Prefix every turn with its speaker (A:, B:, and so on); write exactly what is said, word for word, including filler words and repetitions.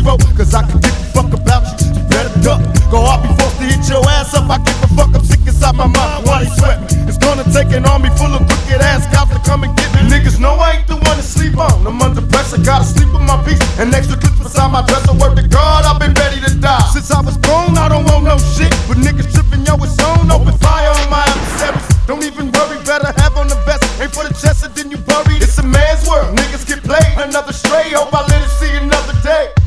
A: zero, cause I can give a fuck about you. You better duck. Go off be forced to hit your ass up. I give a fuck, I'm sick inside my mind. Why they sweat me? It's gonna take an army full of crooked ass cops to come and get me. Niggas know I ain't the one to sleep on. I'm under pressure, gotta sleep with my piece. And extra clips beside my dresser. Word to God, I've been ready to die. Since I was born, I don't want no shit. But niggas tripping, yo, it's on. Open fire on my adversaries. Don't